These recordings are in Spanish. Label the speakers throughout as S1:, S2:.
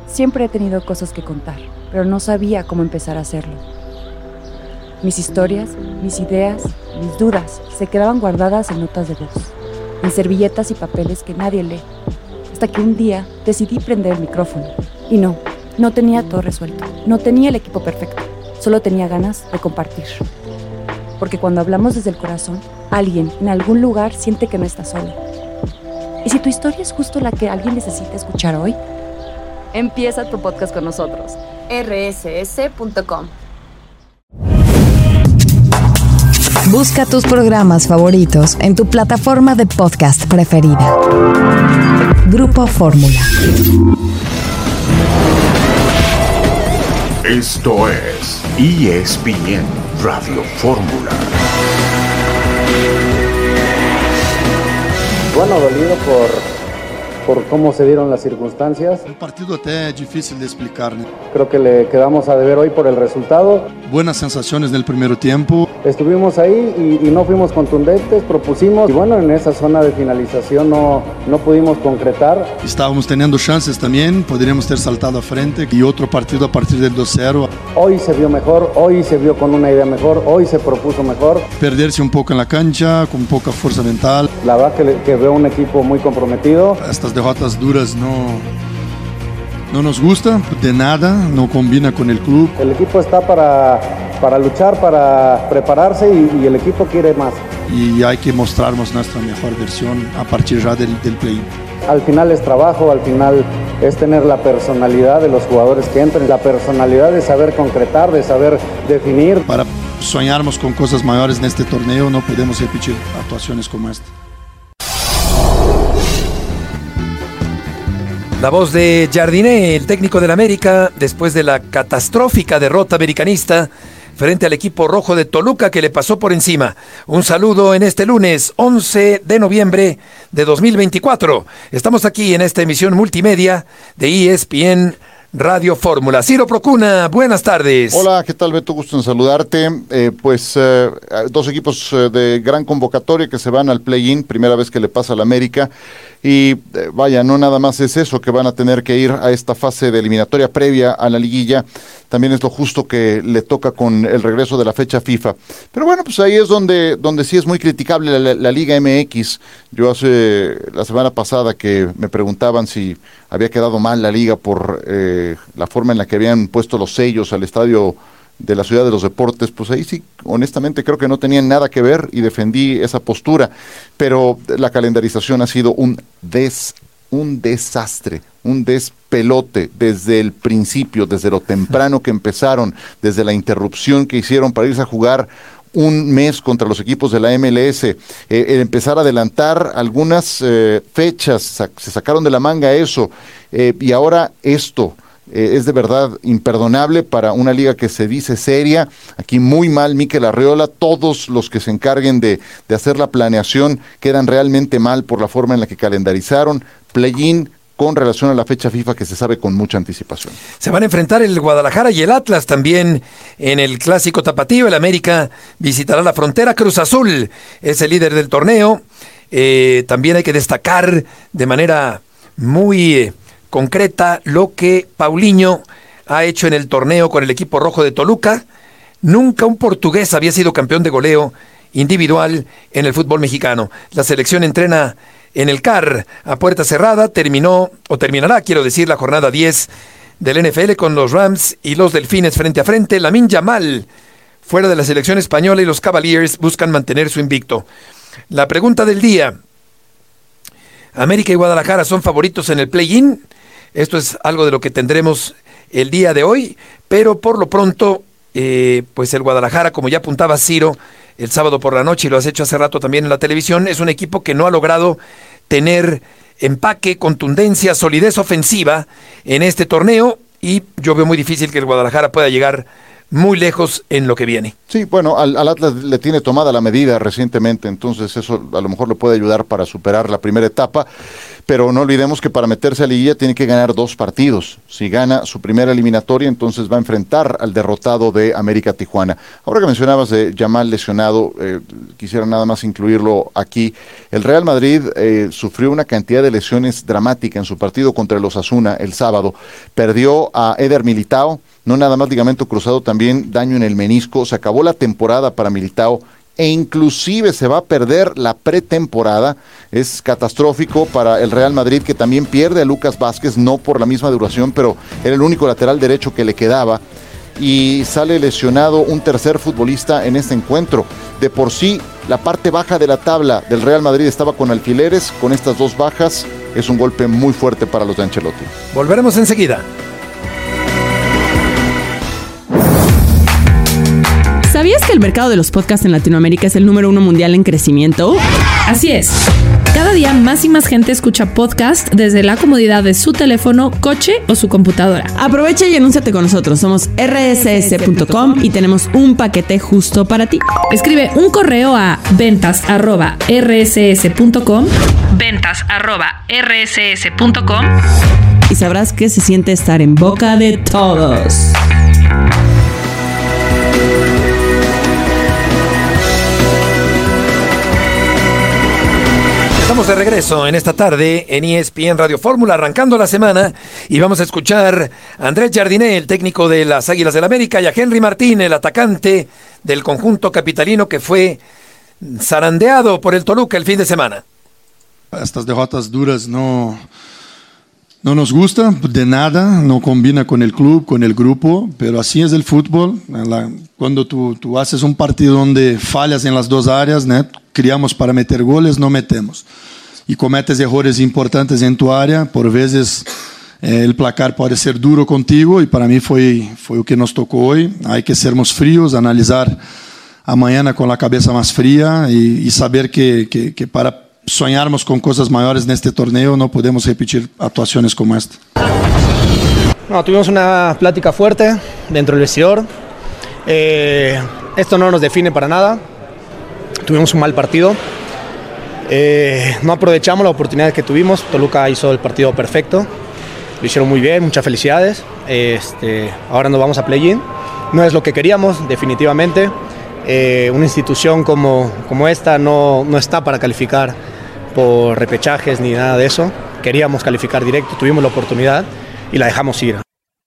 S1: Siempre he tenido cosas que contar, pero no sabía cómo empezar a hacerlo. Mis historias, mis ideas, mis dudas se quedaban guardadas en notas de voz, en servilletas y papeles que nadie lee, hasta que un día decidí prender el micrófono. Y no tenía todo resuelto, no tenía el equipo perfecto, solo tenía ganas de compartir. Porque cuando hablamos desde el corazón, alguien en algún lugar siente que no está solo. ¿Y si tu historia es justo la que alguien necesita escuchar hoy? Empieza tu podcast con nosotros. rss.com.
S2: Busca tus programas favoritos en tu plataforma de podcast preferida. Grupo Fórmula.
S3: Esto es ESPN Radio Fórmula.
S4: Bueno, dolido por cómo se dieron las circunstancias.
S5: Un partido até difícil de explicar, ¿no?
S4: Creo que le quedamos a deber hoy por el resultado.
S5: Buenas sensaciones del primer tiempo.
S4: Estuvimos ahí y no fuimos contundentes, propusimos y bueno, en esa zona de finalización no pudimos concretar.
S5: Estábamos teniendo chances también, podríamos ter saltado a frente y otro partido a partir del 2-0.
S4: Hoy se vio mejor, hoy se vio con una idea mejor, hoy se propuso mejor.
S5: Perderse un poco en la cancha, con poca fuerza mental.
S4: La verdad que veo un equipo muy comprometido.
S5: Estas derrotas duras no nos gusta de nada, no combina con el club.
S4: El equipo está para luchar, para prepararse y el equipo quiere más.
S5: Y hay que mostrarnos nuestra mejor versión a partir ya del play.
S4: Al final es trabajo, al final es tener la personalidad de los jugadores que entren, la personalidad de saber concretar, de saber definir.
S5: Para soñarmos con cosas mayores en este torneo no podemos repetir actuaciones como esta.
S6: La voz de Jardiné, el técnico del América, después de la catastrófica derrota americanista frente al equipo rojo de Toluca que le pasó por encima. Un saludo en este lunes 11 de noviembre de 2024. Estamos aquí en esta emisión multimedia de ESPN Radio Fórmula. Ciro Procuna, buenas tardes.
S7: Hola, ¿qué tal, Beto? Gusto en saludarte. Dos equipos de gran convocatoria que se van al play-in, primera vez que le pasa al América. Y vaya, no nada más es eso, que van a tener que ir a esta fase de eliminatoria previa a la liguilla. También es lo justo que le toca con el regreso de la fecha FIFA. Pero bueno, pues ahí es donde sí es muy criticable la Liga MX. Yo la semana pasada que me preguntaban si había quedado mal la liga por la forma en la que habían puesto los sellos al estadio de la Ciudad de los Deportes, pues ahí sí, honestamente creo que no tenían nada que ver y defendí esa postura, pero la calendarización ha sido un desastre, un despelote desde el principio, desde lo temprano que empezaron, desde la interrupción que hicieron para irse a jugar un mes contra los equipos de la MLS, el empezar a adelantar algunas fechas, se sacaron de la manga eso, y ahora esto. Es de verdad imperdonable para una liga que se dice seria. Aquí muy mal Mikel Arriola. Todos los que se encarguen de hacer la planeación quedan realmente mal por la forma en la que calendarizaron. Play-in con relación a la fecha FIFA que se sabe con mucha anticipación.
S6: Se van a enfrentar el Guadalajara y el Atlas también en el Clásico Tapatío. El América visitará la frontera. Cruz Azul es el líder del torneo. También hay que destacar de manera muy concreta lo que Paulinho ha hecho en el torneo con el equipo rojo de Toluca. Nunca un portugués había sido campeón de goleo individual en el fútbol mexicano. La selección entrena en el CAR a puerta cerrada. Terminará, la jornada 10 del NFL con los Rams y los Delfines frente a frente. Lamine Yamal fuera de la selección española y los Cavaliers buscan mantener su invicto. La pregunta del día: ¿América y Guadalajara son favoritos en el play-in? Esto es algo de lo que tendremos el día de hoy, pero por lo pronto, pues el Guadalajara, como ya apuntaba Ciro el sábado por la noche, y lo has hecho hace rato también en la televisión, es un equipo que no ha logrado tener empaque, contundencia, solidez ofensiva en este torneo, y yo veo muy difícil que el Guadalajara pueda llegar muy lejos en lo que viene.
S7: Sí, bueno, al Atlas le tiene tomada la medida recientemente, entonces eso a lo mejor le puede ayudar para superar la primera etapa, pero no olvidemos que para meterse a liguilla tiene que ganar 2 partidos. Si gana su primera eliminatoria, entonces va a enfrentar al derrotado de América Tijuana. Ahora que mencionabas de Yamal lesionado, quisiera nada más incluirlo aquí. El Real Madrid sufrió una cantidad de lesiones dramática en su partido contra el Osasuna el sábado. Perdió a Eder Militao, no nada más ligamento cruzado, también daño en el menisco. Se acabó la temporada para Militao e inclusive se va a perder la pretemporada. Es catastrófico para el Real Madrid, que también pierde a Lucas Vázquez, no por la misma duración, pero era el único lateral derecho que le quedaba. Y sale lesionado un tercer futbolista en este encuentro. De por sí, la parte baja de la tabla del Real Madrid estaba con alfileres. Con estas 2 bajas, es un golpe muy fuerte para los de Ancelotti.
S6: Volveremos enseguida.
S8: ¿Sabías que el mercado de los podcasts en Latinoamérica es el número 1 mundial en crecimiento?
S9: Así es. Cada día más y más gente escucha podcast desde la comodidad de su teléfono, coche o su computadora.
S8: Aprovecha y anúnciate con nosotros. Somos rss.com y tenemos un paquete justo para ti.
S9: Escribe un correo a ventas@rss.com, ventas@rss.com,
S8: y sabrás que se siente estar en boca de todos.
S6: Estamos de regreso en esta tarde en ESPN Radio Fórmula, arrancando la semana, y vamos a escuchar a Andrés Jardiné, el técnico de las Águilas del América, y a Henry Martín, el atacante del conjunto capitalino que fue zarandeado por el Toluca el fin de semana.
S5: Estas derrotas duras no nos gustan de nada, no combina con el club, con el grupo, pero así es el fútbol. Cuando tú haces un partido donde fallas en las 2 áreas, ¿no? Criamos para meter goles, no metemos. Y cometes errores importantes en tu área, por veces el placar puede ser duro contigo, y para mí fue lo que nos tocó hoy. Hay que sermos fríos, analizar a mañana con la cabeza más fría y saber que para soñarmos con cosas mayores en este torneo no podemos repetir actuaciones como esta.
S10: No, tuvimos una plática fuerte dentro del vestidor. Esto no nos define para nada. Tuvimos un mal partido. No aprovechamos la oportunidad que tuvimos. Toluca hizo el partido perfecto. Lo hicieron muy bien, muchas felicidades. Ahora nos vamos a play-in. No es lo que queríamos, definitivamente. Una institución como esta no está para calificar por repechajes ni nada de eso. Queríamos calificar directo, tuvimos la oportunidad y la dejamos ir.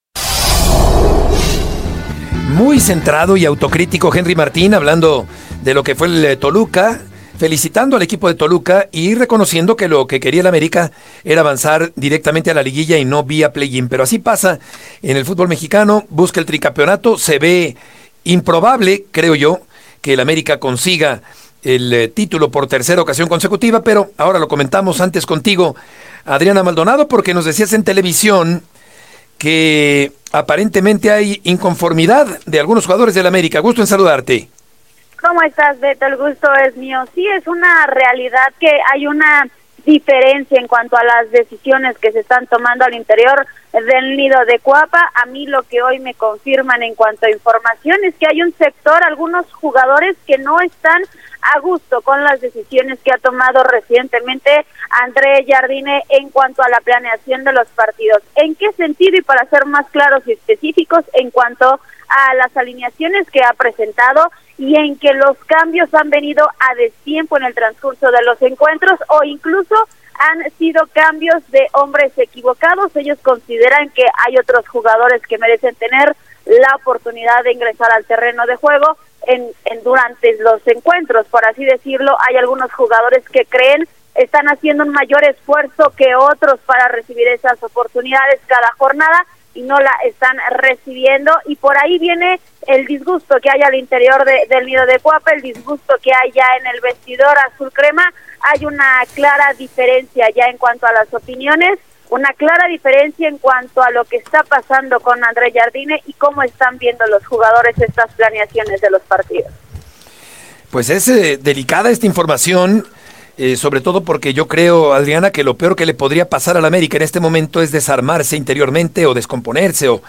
S6: Muy centrado y autocrítico Henry Martín, hablando de lo que fue el Toluca, felicitando al equipo de Toluca y reconociendo que lo que quería el América era avanzar directamente a la liguilla y no vía play-in. Pero así pasa en el fútbol mexicano, busca el tricampeonato, se ve improbable, creo yo, que el América consiga el título por tercera ocasión consecutiva, pero ahora lo comentamos antes contigo, Adriana Maldonado, porque nos decías en televisión que aparentemente hay inconformidad de algunos jugadores del América. Gusto en saludarte.
S11: ¿Cómo estás, Beto? El gusto es mío. Sí, es una realidad que hay una diferencia en cuanto a las decisiones que se están tomando al interior del nido de Cuapa. A mí lo que hoy me confirman en cuanto a información es que hay un sector, algunos jugadores que no están a gusto con las decisiones que ha tomado recientemente Andrés Jardiné en cuanto a la planeación de los partidos. ¿En qué sentido? Y para ser más claros y específicos, en cuanto a las alineaciones que ha presentado y en que los cambios han venido a destiempo en el transcurso de los encuentros o incluso han sido cambios de hombres equivocados. Ellos consideran que hay otros jugadores que merecen tener la oportunidad de ingresar al terreno de juego durante los encuentros, por así decirlo. Hay algunos jugadores que creen están haciendo un mayor esfuerzo que otros para recibir esas oportunidades cada jornada y no la están recibiendo, y por ahí viene el disgusto que hay al interior del nido de Cuapa, el disgusto que hay ya en el vestidor azul crema. Hay una clara diferencia ya en cuanto a las opiniones, una clara diferencia en cuanto a lo que está pasando con Andrés Jardiné y cómo están viendo los jugadores estas planeaciones de los partidos.
S6: Pues es delicada esta información, sobre todo porque yo creo, Adriana, que lo peor que le podría pasar al América en este momento es desarmarse interiormente o descomponerse o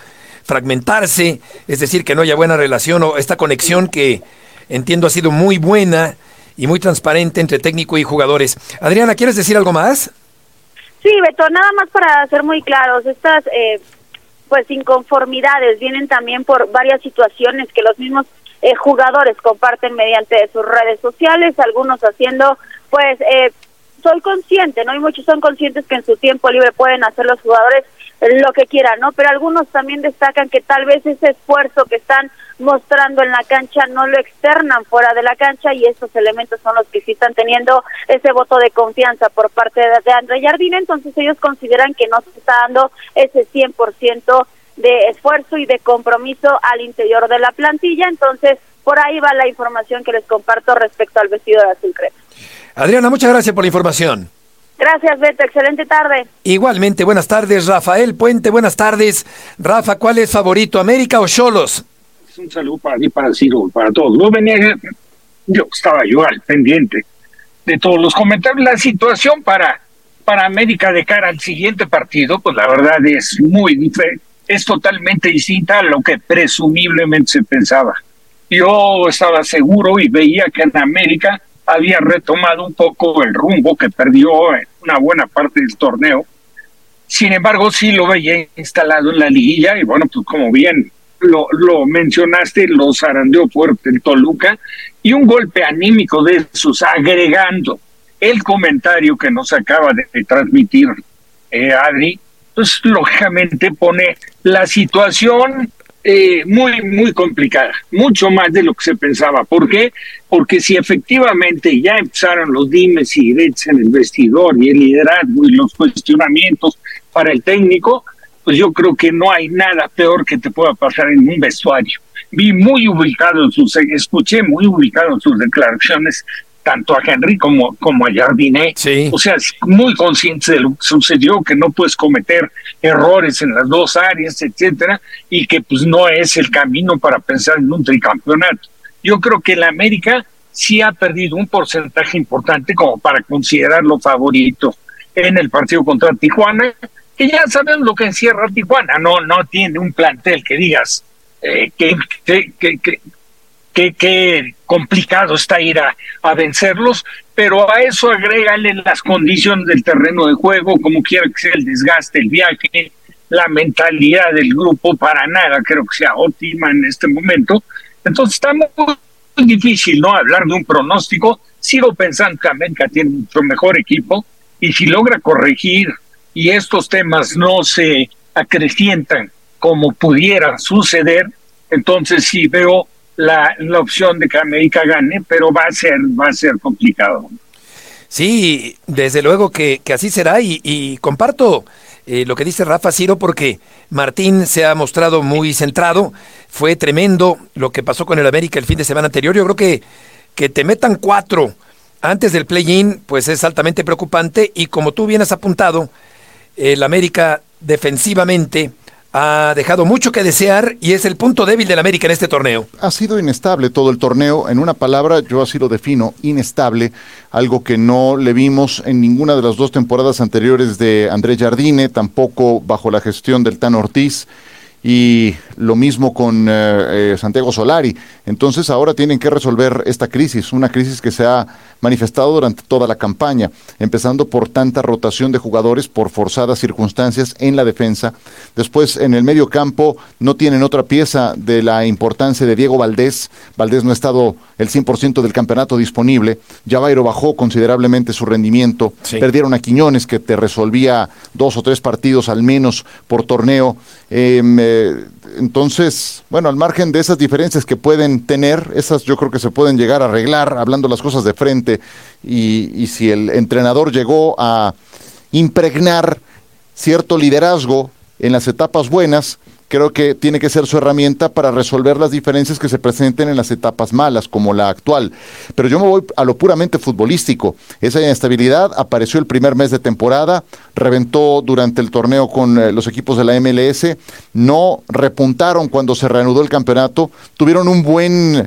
S6: fragmentarse, es decir, que no haya buena relación o esta conexión que entiendo ha sido muy buena y muy transparente entre técnico y jugadores. Adriana, ¿quieres decir algo más?
S11: Sí, Beto, nada más para ser muy claros, estas pues inconformidades vienen también por varias situaciones que los mismos jugadores comparten mediante sus redes sociales, algunos haciendo pues soy consciente, ¿no? Y muchos son conscientes que en su tiempo libre pueden hacer los jugadores lo que quieran, ¿no? Pero algunos también destacan que tal vez ese esfuerzo que están mostrando en la cancha no lo externan fuera de la cancha, y estos elementos son los que sí están teniendo ese voto de confianza por parte de André Jardine. Entonces ellos consideran que no se está dando ese 100% de esfuerzo y de compromiso al interior de la plantilla. Entonces por ahí va la información que les comparto respecto al vestido de azul crema.
S6: Adriana, muchas gracias por la información.
S11: Gracias, Beto. Excelente tarde.
S6: Igualmente, buenas tardes, Rafael Puente. Buenas tardes. Rafa, ¿cuál es favorito, América o Xolos?
S12: Un saludo para ti, para Ciro, para todos. Yo estaba al pendiente de todos los comentarios. La situación para América de cara al siguiente partido, pues la verdad es muy diferente. Es totalmente distinta a lo que presumiblemente se pensaba. Yo estaba seguro y veía que en América había retomado un poco el rumbo que perdió en una buena parte del torneo. Sin embargo, sí lo veía instalado en la liguilla y bueno, pues como bien lo mencionaste, lo zarandeó fuerte el Toluca, y un golpe anímico de esos, agregando el comentario que nos acaba de transmitir Adri, pues lógicamente pone la situación muy, muy complicada, mucho más de lo que se pensaba. ¿Por qué? Porque si efectivamente ya empezaron los dimes y diretes en el vestidor y el liderazgo y los cuestionamientos para el técnico, pues yo creo que no hay nada peor que te pueda pasar en un vestuario. Escuché muy ubicado en sus declaraciones tanto a Henry como a Jardine.
S6: Sí.
S12: O sea, muy conscientes de lo que sucedió, que no puedes cometer errores en las dos áreas, etcétera, y que pues no es el camino para pensar en un tricampeonato. Yo creo que el América sí ha perdido un porcentaje importante como para considerarlo favorito en el partido contra Tijuana, que ya sabemos lo que encierra Tijuana. No tiene un plantel que digas que complicado está ir a vencerlos, pero a eso agrégale las condiciones del terreno de juego, como quiera que sea el desgaste, el viaje, la mentalidad del grupo, para nada creo que sea óptima en este momento. Entonces está muy difícil no hablar de un pronóstico. Sigo pensando que América tiene mucho mejor equipo, y si logra corregir y estos temas no se acrecientan como pudiera suceder, entonces sí veo la opción de que América gane, pero va a ser complicado.
S6: Sí, desde luego que así será, y comparto lo que dice Rafa, Ciro, porque Martín se ha mostrado muy centrado. Fue tremendo lo que pasó con el América el fin de semana anterior. Yo creo que te metan 4 antes del play-in, pues es altamente preocupante, y como tú bien has apuntado, el América defensivamente ha dejado mucho que desear y es el punto débil del América en este torneo.
S7: Ha sido inestable todo el torneo. En una palabra, yo así lo defino: inestable, algo que no le vimos en ninguna de las 2 temporadas anteriores de André Jardine, tampoco bajo la gestión del Tan Ortiz, y lo mismo con Santiago Solari. Entonces ahora tienen que resolver esta crisis, una crisis que se ha manifestado durante toda la campaña, empezando por tanta rotación de jugadores, por forzadas circunstancias en la defensa. Después en el medio campo no tienen otra pieza de la importancia de Diego Valdés. Valdés no ha estado el 100% del campeonato disponible. Javairo bajó considerablemente su rendimiento. Sí. Perdieron a Quiñones, que te resolvía 2 o 3 partidos al menos por torneo. Entonces, bueno, al margen de esas diferencias que pueden tener, esas yo creo que se pueden llegar a arreglar hablando las cosas de frente, y si el entrenador llegó a impregnar cierto liderazgo en las etapas buenas, creo que tiene que ser su herramienta para resolver las diferencias que se presenten en las etapas malas, como la actual. Pero yo me voy a lo puramente futbolístico. Esa inestabilidad apareció el primer mes de temporada, reventó durante el torneo con los equipos de la MLS, no repuntaron cuando se reanudó el campeonato, tuvieron un buen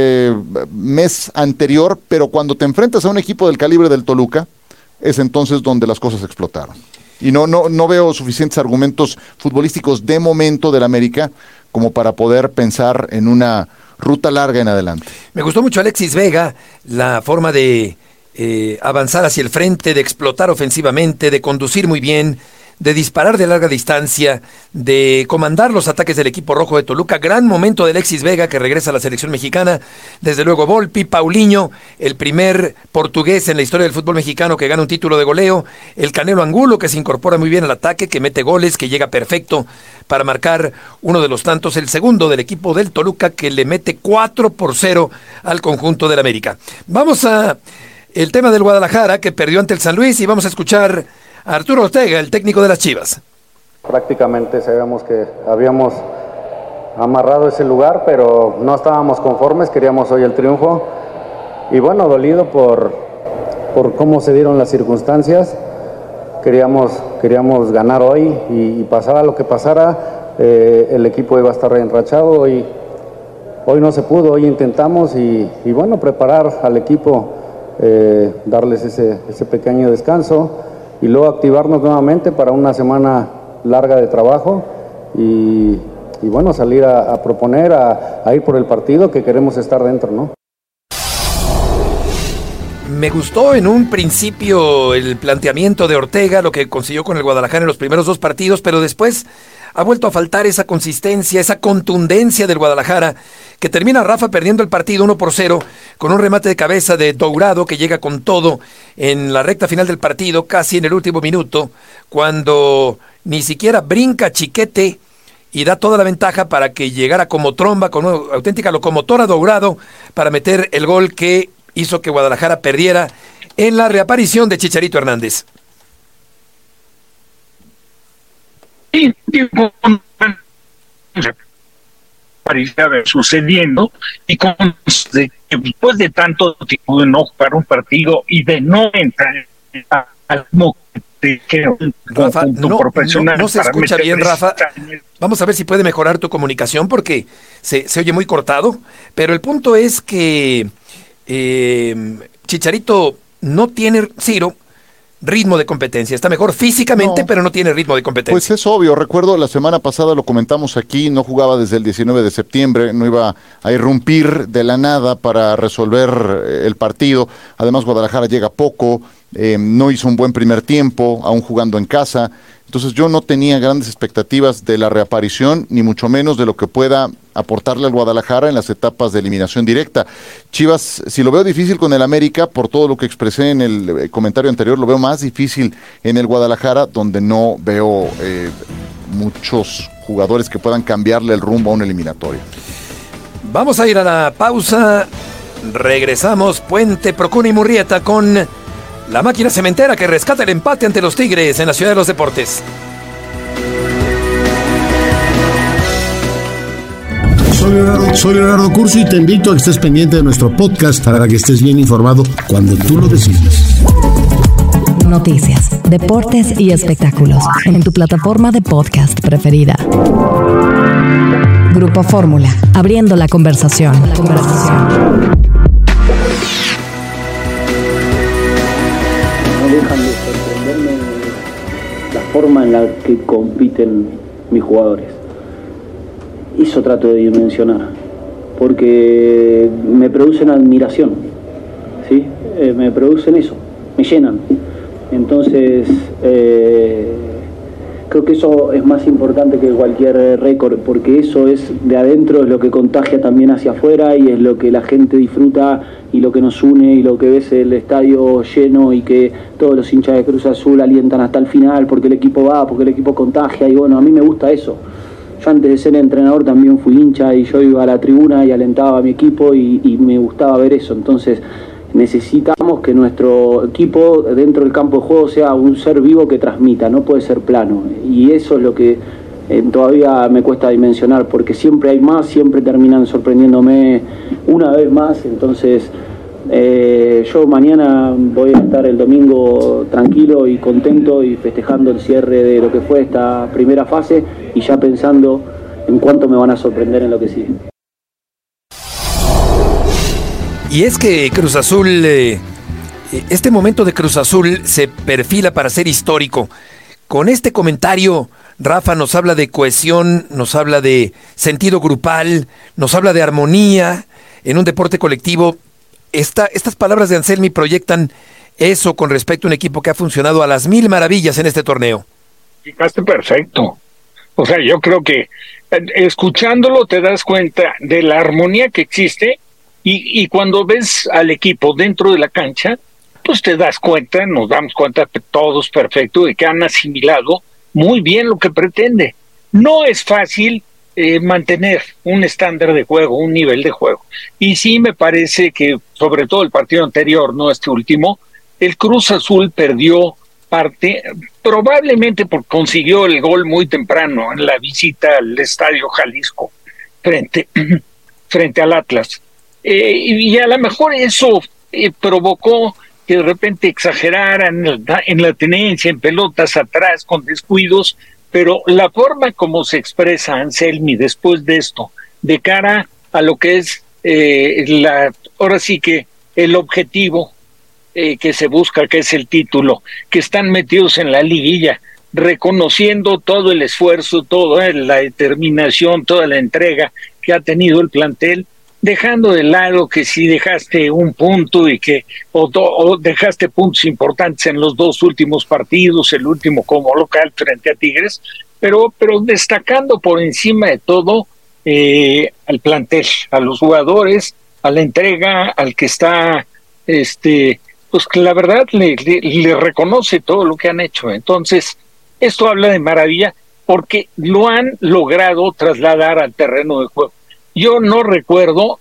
S7: mes anterior, pero cuando te enfrentas a un equipo del calibre del Toluca, es entonces donde las cosas explotaron. Y no veo suficientes argumentos futbolísticos de momento del América como para poder pensar en una ruta larga en adelante.
S6: Me gustó mucho Alexis Vega, la forma de avanzar hacia el frente, de explotar ofensivamente, de conducir muy bien, de disparar de larga distancia, de comandar los ataques del equipo rojo de Toluca. Gran momento de Alexis Vega, que regresa a la selección mexicana. Desde luego Volpi, Paulinho, el primer portugués en la historia del fútbol mexicano que gana un título de goleo. El Canelo Angulo, que se incorpora muy bien al ataque, que mete goles, que llega perfecto para marcar uno de los tantos. El segundo del equipo del Toluca, que le mete 4-0 al conjunto del América. Vamos a el tema del Guadalajara, que perdió ante el San Luis, y vamos a escuchar a Arturo Ortega, el técnico de las Chivas.
S4: Prácticamente sabíamos que habíamos amarrado ese lugar, pero no estábamos conformes, queríamos hoy el triunfo. Y bueno, dolido por cómo se dieron las circunstancias. Queríamos ganar hoy y pasara lo que pasara, el equipo iba a estar enrachado. Hoy no se pudo, hoy intentamos y bueno, preparar al equipo, darles ese pequeño descanso y luego activarnos nuevamente para una semana larga de trabajo y bueno, salir a proponer, a ir por el partido, que queremos estar dentro, ¿no?
S6: Me gustó en un principio el planteamiento de Ortega, lo que consiguió con el Guadalajara en los primeros 2 partidos, pero después ha vuelto a faltar esa consistencia, esa contundencia del Guadalajara, que termina Rafa perdiendo el partido 1-0 con un remate de cabeza de Dourado, que llega con todo en la recta final del partido, casi en el último minuto, cuando ni siquiera brinca Chiquete y da toda la ventaja para que llegara como tromba, con una auténtica locomotora Dourado, para meter el gol que hizo que Guadalajara perdiera en la reaparición de Chicharito Hernández.
S12: Y parecía haber sucediendo, y después de tanto tiempo de no jugar un partido y de no entrar al mismo
S6: Rafa, no se escucha bien, Rafa. Vamos a ver si puede mejorar tu comunicación, porque se oye muy cortado, pero el punto es que Chicharito no tiene, Ciro, ritmo de competencia. Está mejor físicamente, pero no tiene ritmo de competencia.
S7: Pues es obvio. Recuerdo la semana pasada, lo comentamos aquí, no jugaba desde el 19 de septiembre, no iba a irrumpir de la nada para resolver el partido. Además, Guadalajara llega poco, no hizo un buen primer tiempo, aún jugando en casa. Entonces yo no tenía grandes expectativas de la reaparición, ni mucho menos de lo que pueda aportarle al Guadalajara en las etapas de eliminación directa. Chivas, si lo veo difícil con el América, por todo lo que expresé en el comentario anterior, lo veo más difícil en el Guadalajara, donde no veo muchos jugadores que puedan cambiarle el rumbo a un eliminatorio.
S6: Vamos a ir a la pausa. Regresamos, Puente, Procuna y Murrieta, con la máquina cementera que rescata el empate ante los Tigres en la Ciudad de los Deportes.
S13: Soy Leonardo Curcio y te invito a que estés pendiente de nuestro podcast para que estés bien informado cuando tú lo decidas.
S2: Noticias, deportes y espectáculos en tu plataforma de podcast preferida. Grupo Fórmula, abriendo la conversación.
S14: Dejan de sorprenderme la forma en la que compiten mis jugadores. Eso trato de dimensionar, porque me producen admiración, ¿sí? Me producen eso, me llenan. Entonces, creo que eso es más importante que cualquier récord, porque eso es de adentro, es lo que contagia también hacia afuera y es lo que la gente disfruta y lo que nos une y lo que ves el estadio lleno y que todos los hinchas de Cruz Azul alientan hasta el final porque el equipo va, porque el equipo contagia, y bueno, a mí me gusta eso. Yo antes de ser entrenador también fui hincha y yo iba a la tribuna y alentaba a mi equipo y me gustaba ver eso. Entonces necesitamos que nuestro equipo dentro del campo de juego sea un ser vivo que transmita, no puede ser plano, y eso es lo que todavía me cuesta dimensionar, porque siempre hay más, siempre terminan sorprendiéndome una vez más. Entonces yo mañana voy a estar el domingo tranquilo y contento y festejando el cierre de lo que fue esta primera fase y ya pensando en cuánto me van a sorprender en lo que sigue.
S6: Y es que Cruz Azul, este momento de Cruz Azul se perfila para ser histórico. Con este comentario, Rafa nos habla de cohesión, nos habla de sentido grupal, nos habla de armonía en un deporte colectivo. Estas palabras de Anselmi proyectan eso con respecto a un equipo que ha funcionado a las 1000 maravillas en este torneo.
S12: Explicaste perfecto. O sea, yo creo que escuchándolo te das cuenta de la armonía que existe y cuando ves al equipo dentro de la cancha, pues te das cuenta, nos damos cuenta todos perfecto de que han asimilado muy bien lo que pretende. No es fácil mantener un estándar de juego, un nivel de juego. Y sí me parece que, sobre todo el partido anterior, no este último, el Cruz Azul perdió parte, probablemente porque consiguió el gol muy temprano en la visita al Estadio Jalisco frente al Atlas. Y a lo mejor eso provocó que de repente exageraran en la tenencia, en pelotas atrás, con descuidos, pero la forma como se expresa Anselmi después de esto, de cara a lo que es ahora sí que el objetivo que se busca, que es el título, que están metidos en la liguilla, reconociendo todo el esfuerzo, toda la determinación, toda la entrega que ha tenido el plantel, dejando de lado que si dejaste un punto y que o dejaste puntos importantes en los 2 últimos partidos, el último como local frente a Tigres, pero destacando por encima de todo al plantel, a los jugadores, a la entrega, al que está pues que la verdad le reconoce todo lo que han hecho. Entonces, esto habla de maravilla porque lo han logrado trasladar al terreno de juego. Yo no recuerdo,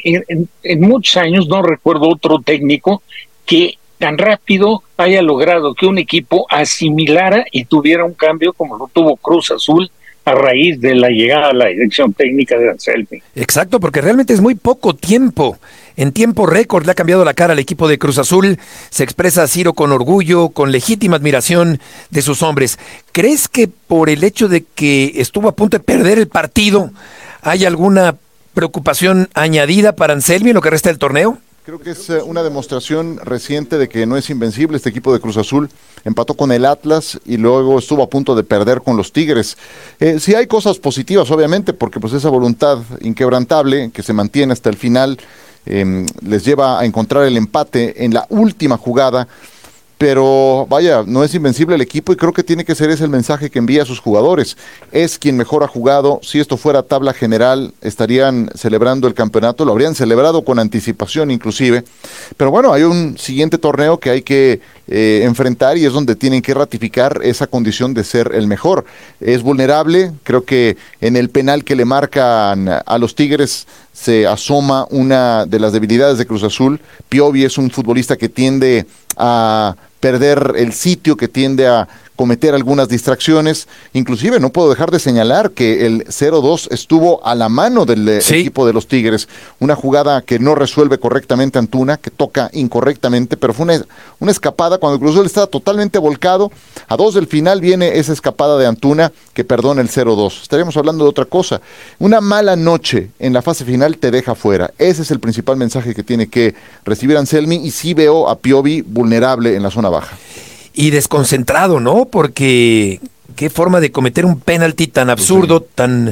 S12: en muchos años no recuerdo otro técnico que tan rápido haya logrado que un equipo asimilara y tuviera un cambio como lo tuvo Cruz Azul a raíz de la llegada a la dirección técnica de Anselmi.
S6: Exacto, porque realmente es muy poco tiempo. En tiempo récord le ha cambiado la cara al equipo de Cruz Azul. Se expresa Ciro con orgullo, con legítima admiración de sus hombres. ¿Crees que por el hecho de que estuvo a punto de perder el partido, hay alguna preocupación añadida para Anselmi en lo que resta del torneo?
S7: Creo que es una demostración reciente de que no es invencible este equipo de Cruz Azul. Empató con el Atlas y luego estuvo a punto de perder con los Tigres. Sí hay cosas positivas, obviamente, porque pues esa voluntad inquebrantable que se mantiene hasta el final les lleva a encontrar el empate en la última jugada. Pero vaya, no es invencible el equipo y creo que tiene que ser ese el mensaje que envía a sus jugadores. Es quien mejor ha jugado. Si esto fuera tabla general, estarían celebrando el campeonato, lo habrían celebrado con anticipación inclusive. Pero bueno, hay un siguiente torneo que hay que enfrentar y es donde tienen que ratificar esa condición de ser el mejor. Es vulnerable, creo que en el penal que le marcan a los Tigres se asoma una de las debilidades de Cruz Azul. Piovi es un futbolista que tiende a perder el sitio, que tiende a cometer algunas distracciones. Inclusive no puedo dejar de señalar que el 0-2 estuvo a la mano del equipo de los Tigres. Una jugada que no resuelve correctamente Antuna, que toca incorrectamente, pero fue una escapada cuando el Cruz Azul estaba totalmente volcado. A 2 del final viene esa escapada de Antuna que perdona el 0-2. Estaríamos hablando de otra cosa. Una mala noche en la fase final te deja fuera. Ese es el principal mensaje que tiene que recibir Anselmi y sí veo a Piovi vulnerable en la zona baja. Y desconcentrado, ¿no? Porque qué forma de cometer un penalti tan absurdo, tan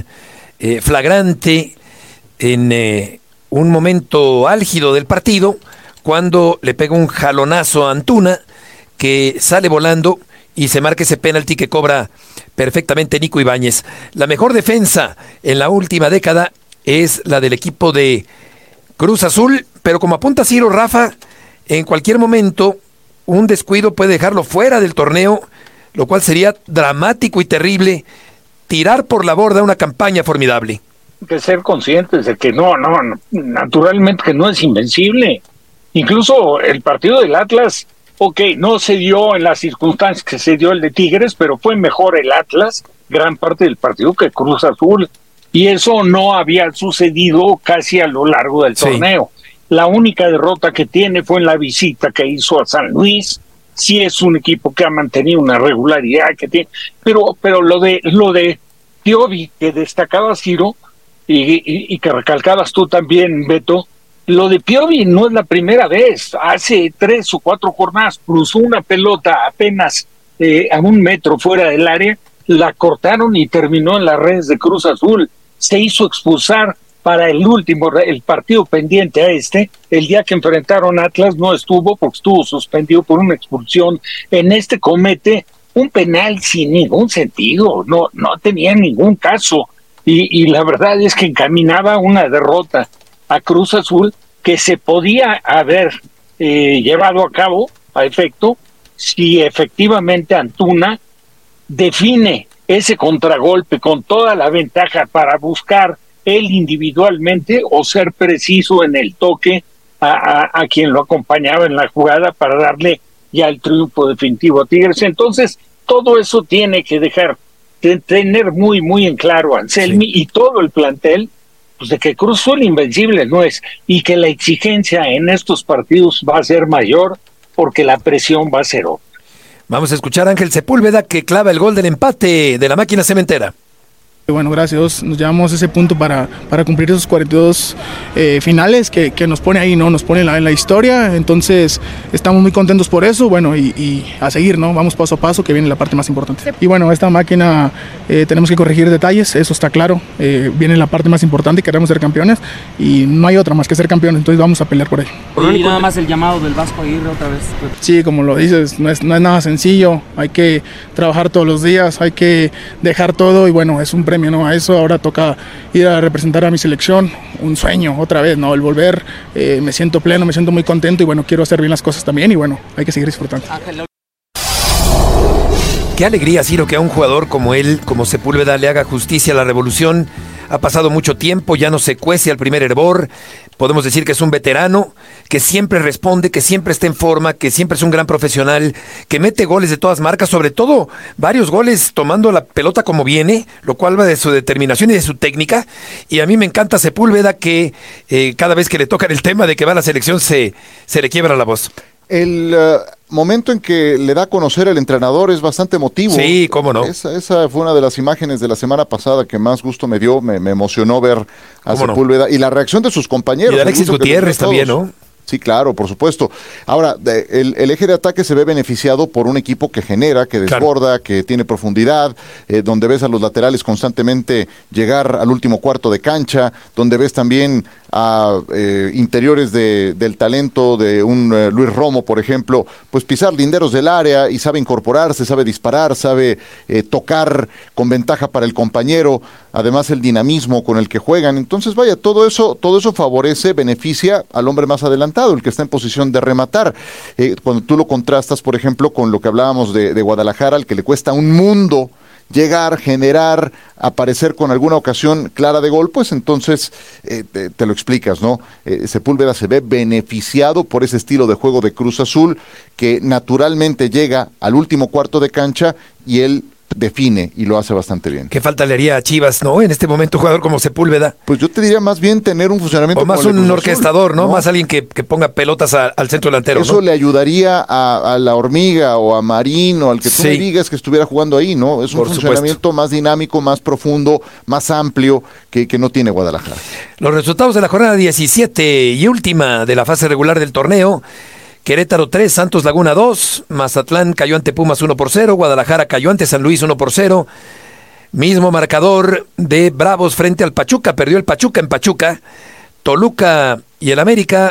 S7: flagrante en un momento álgido del partido, cuando le pega un jalonazo a Antuna, que sale volando y se marca ese penalti que cobra perfectamente Nico Ibáñez. La mejor defensa en la última década es la del equipo de Cruz Azul, pero como apunta Ciro, Rafa, en cualquier momento un descuido puede dejarlo fuera del torneo, lo cual sería dramático y terrible, tirar por la borda una campaña formidable.
S12: Hay que ser conscientes de que no, naturalmente que no es invencible. Incluso el partido del Atlas, no se dio en las circunstancias que se dio el de Tigres, pero fue mejor el Atlas, gran parte del partido, que Cruz Azul. Y eso no había sucedido casi a lo largo del torneo. La única derrota que tiene fue en la visita que hizo a San Luis. Sí es un equipo que ha mantenido una regularidad que tiene, pero lo de Piovi que destacaba Ciro y que recalcabas tú también, Beto, lo de Piovi no es la primera vez. Hace 3 o 4 jornadas cruzó una pelota apenas a 1 metro fuera del área, la cortaron y terminó en las redes de Cruz Azul. Se hizo expulsar para el partido pendiente a el día que enfrentaron a Atlas no estuvo porque estuvo suspendido por una expulsión. En comete un penal sin ningún sentido, no tenía ningún caso, y la verdad es que encaminaba una derrota a Cruz Azul que se podía haber llevado a cabo a efecto si efectivamente Antuna define ese contragolpe con toda la ventaja para buscar él individualmente o ser preciso en el toque a quien lo acompañaba en la jugada para darle ya el triunfo definitivo a Tigres. Entonces, todo eso tiene que tener muy, muy en claro Anselmi y todo el plantel, pues de que Cruz Azul invencible no es, y que la exigencia en estos partidos va a ser mayor porque la presión va a ser otra.
S6: Vamos a escuchar a Ángel Sepúlveda, que clava el gol del empate de la máquina cementera.
S15: Bueno, gracias, nos llevamos ese punto para cumplir esos 42 finales que nos pone ahí, ¿no? Nos pone en la historia, entonces estamos muy contentos por eso, bueno, y a seguir, ¿no? Vamos paso a paso, que viene la parte más importante. Y bueno, esta máquina tenemos que corregir detalles, eso está claro, viene la parte más importante, queremos ser campeones y no hay otra más que ser campeones, entonces vamos a pelear por ahí.
S16: Y nada más el llamado del Vasco Aguirre otra vez.
S15: Sí, como lo dices, no es nada sencillo, hay que trabajar todos los días, hay que dejar todo y bueno, es un premio, ¿no? A eso ahora toca ir a representar a mi selección, un sueño otra vez, ¿no? El volver, me siento pleno, me siento muy contento y bueno, quiero hacer bien las cosas también y bueno, hay que seguir disfrutando.
S6: Qué alegría, Ciro, que a un jugador como él, como Sepúlveda, le haga justicia a la revolución. Ha pasado mucho tiempo, ya no se cuece al primer hervor. Podemos decir que es un veterano, que siempre responde, que siempre está en forma, que siempre es un gran profesional, que mete goles de todas marcas, sobre todo varios goles tomando la pelota como viene, lo cual va de su determinación y de su técnica. Y a mí me encanta Sepúlveda, que cada vez que le tocan el tema de que va a la selección se le quiebra la voz.
S7: El momento en que le da a conocer el entrenador es bastante emotivo.
S6: Sí, cómo no.
S7: Esa fue una de las imágenes de la semana pasada que más gusto me dio, me emocionó ver a Sepúlveda y la reacción de sus compañeros.
S6: Y de Alexis Gutiérrez también, ¿no?
S7: Sí, claro, por supuesto. Ahora, el eje de ataque se ve beneficiado por un equipo que genera, que desborda, que tiene profundidad, donde ves a los laterales constantemente llegar al último cuarto de cancha, donde ves también a interiores del talento de un Luis Romo, por ejemplo, pues pisar linderos del área y sabe incorporarse, sabe disparar, sabe tocar con ventaja para el compañero, además el dinamismo con el que juegan. Entonces, vaya, todo eso favorece, beneficia al hombre más adelantado, el que está en posición de rematar. Cuando tú lo contrastas, por ejemplo, con lo que hablábamos de Guadalajara, al que le cuesta un mundo llegar, generar, aparecer con alguna ocasión clara de gol, pues entonces te lo explicas, ¿no? Sepúlveda se ve beneficiado por ese estilo de juego de Cruz Azul, que naturalmente llega al último cuarto de cancha y él define y lo hace bastante bien.
S6: ¿Qué falta le haría a Chivas, no? En este momento, un jugador como Sepúlveda.
S7: Pues yo te diría más bien tener un funcionamiento
S6: o más como un orquestador, ¿no? Más alguien que ponga pelotas al centro delantero.
S7: Eso, ¿no? Le ayudaría a la Hormiga o a Marín o al que tú me digas que estuviera jugando ahí, ¿no? Es un funcionamiento más dinámico, más profundo, más amplio que no tiene Guadalajara.
S6: Los resultados de la jornada 17 y última de la fase regular del torneo. Querétaro 3, Santos Laguna 2, Mazatlán cayó ante Pumas 1-0, Guadalajara cayó ante San Luis 1-0, mismo marcador de Bravos frente al Pachuca, perdió el Pachuca en Pachuca, Toluca y el América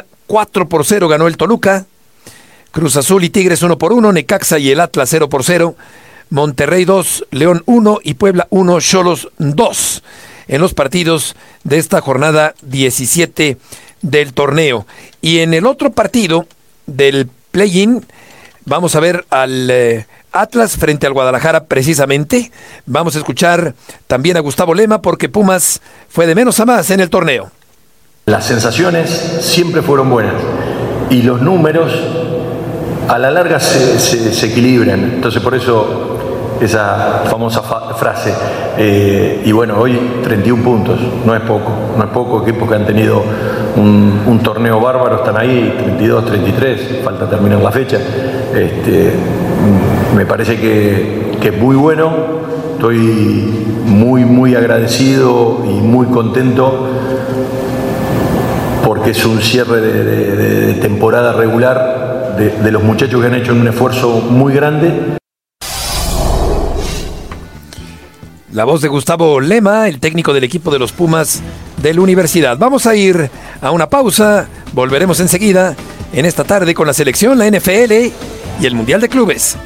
S6: 4-0 ganó el Toluca, Cruz Azul y Tigres 1-1, Necaxa y el Atlas 0-0, Monterrey 2, León 1 y Puebla 1, Xolos 2 en los partidos de esta jornada 17 del torneo. Y en el otro partido del play-in, vamos a ver al Atlas frente al Guadalajara precisamente. Vamos a escuchar también a Gustavo Lema porque Pumas fue de menos a más en el torneo.
S17: Las sensaciones siempre fueron buenas y los números a la larga se equilibran. Entonces por eso esa famosa frase. Y bueno, hoy 31 puntos, no es poco, equipos que han tenido un torneo bárbaro están ahí, 32, 33, falta terminar la fecha. Me parece que es muy bueno, estoy muy agradecido y muy contento porque es un cierre de temporada regular de los muchachos que han hecho un esfuerzo muy grande.
S6: La voz de Gustavo Lema, el técnico del equipo de los Pumas de la Universidad. Vamos a ir a una pausa, volveremos enseguida en esta tarde con la selección, la NFL y el Mundial de Clubes.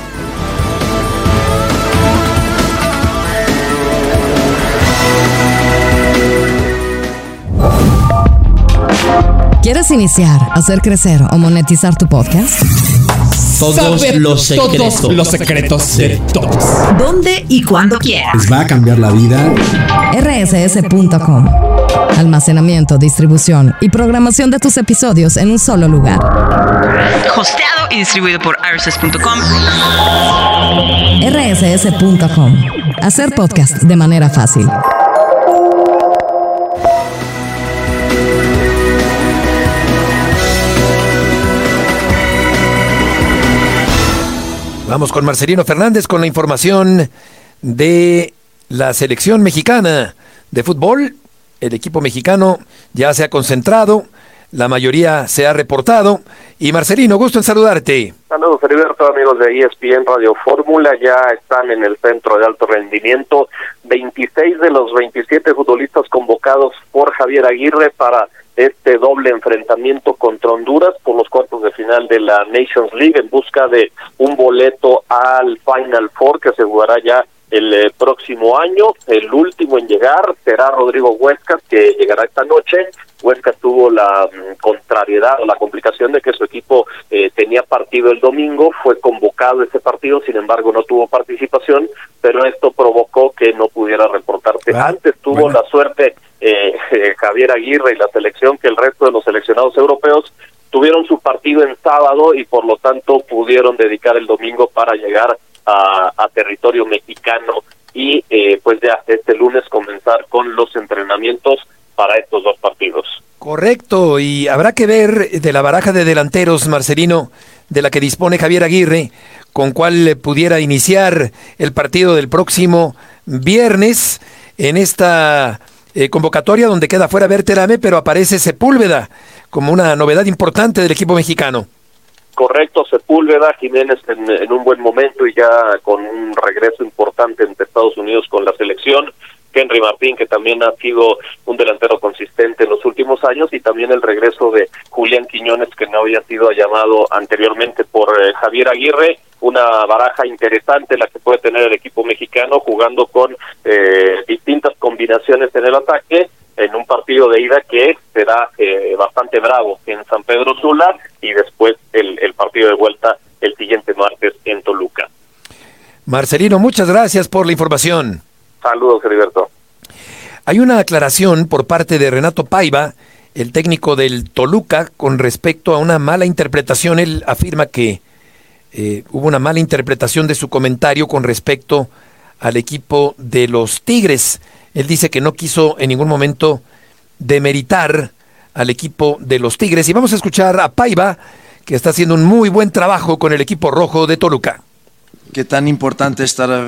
S2: ¿Quieres iniciar, hacer crecer o monetizar tu podcast?
S18: Todos los secretos de todos.
S2: ¿Dónde y cuándo quieras?
S18: Les va a cambiar la vida.
S2: rss.com. Almacenamiento, distribución y programación de tus episodios en un solo lugar.
S19: Hosteado y distribuido por rss.com.
S2: rss.com. Hacer podcast de manera fácil.
S6: Vamos con Marcelino Fernández con la información de la selección mexicana de fútbol. El equipo mexicano ya se ha concentrado, la mayoría se ha reportado. Y Marcelino, gusto en saludarte.
S20: Saludos, Heriberto, amigos de ESPN Radio Fórmula. Ya están en el centro de alto rendimiento 26 de los 27 futbolistas convocados por Javier Aguirre para este doble enfrentamiento contra Honduras por los cuartos de final de la Nations League en busca de un boleto al Final Four que se jugará ya el próximo año. El último en llegar será Rodrigo Huescas, que llegará esta noche. Huescas tuvo la contrariedad o la complicación de que su equipo tenía partido el domingo, fue convocado ese partido, sin embargo no tuvo participación, pero esto provocó que no pudiera reportarse. Antes tuvo la suerte Javier Aguirre y la selección que el resto de los seleccionados europeos tuvieron su partido en sábado y por lo tanto pudieron dedicar el domingo para llegar a territorio mexicano y pues ya este lunes comenzar con los entrenamientos para estos dos partidos.
S6: Correcto, y habrá que ver de la baraja de delanteros, Marcelino, de la que dispone Javier Aguirre, con cuál pudiera iniciar el partido del próximo viernes en esta convocatoria donde queda fuera Berterame, pero aparece Sepúlveda como una novedad importante del equipo mexicano.
S20: Correcto, Sepúlveda, Jiménez en un buen momento y ya con un regreso importante entre Estados Unidos con la selección. Henry Martín, que también ha sido un delantero consistente en los últimos años, y también el regreso de Julián Quiñones, que no había sido llamado anteriormente por Javier Aguirre. Una baraja interesante la que puede tener el equipo mexicano, jugando con distintas combinaciones en el ataque, en un partido de ida que será bastante bravo en San Pedro Sula, y después el partido de vuelta el siguiente martes en Toluca.
S6: Marcelino, muchas gracias por la información.
S20: Saludos, Heriberto.
S6: Hay una aclaración por parte de Renato Paiva, el técnico del Toluca, con respecto a una mala interpretación. Él afirma que hubo una mala interpretación de su comentario con respecto al equipo de los Tigres. Él dice que no quiso en ningún momento demeritar al equipo de los Tigres. Y vamos a escuchar a Paiva, que está haciendo un muy buen trabajo con el equipo rojo de Toluca.
S21: Qué tan importante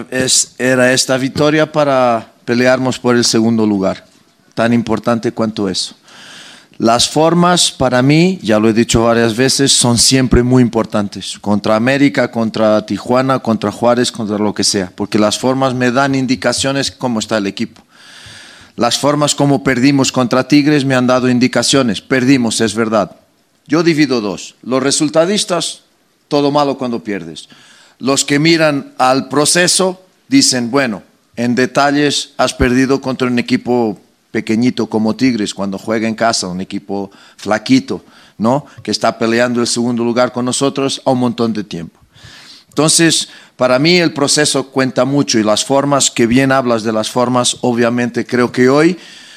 S21: era esta victoria para pelearnos por el segundo lugar. Tan importante cuanto eso. Las formas, para mí, ya lo he dicho varias veces, son siempre muy importantes. Contra América, contra Tijuana, contra Juárez, contra lo que sea. Porque las formas me dan indicaciones cómo está el equipo. Las formas como perdimos contra Tigres me han dado indicaciones. Perdimos, es verdad. Yo divido dos. Los resultadistas, todo malo cuando pierdes. Los que miran al proceso dicen, bueno, en detalles has perdido contra un equipo pequeñito como Tigres cuando juega en casa, un equipo flaquito, ¿no? Que está peleando el segundo lugar con nosotros a un montón de tiempo. Entonces, para mí el proceso cuenta mucho y las formas, que bien hablas de las formas, obviamente creo que hoy,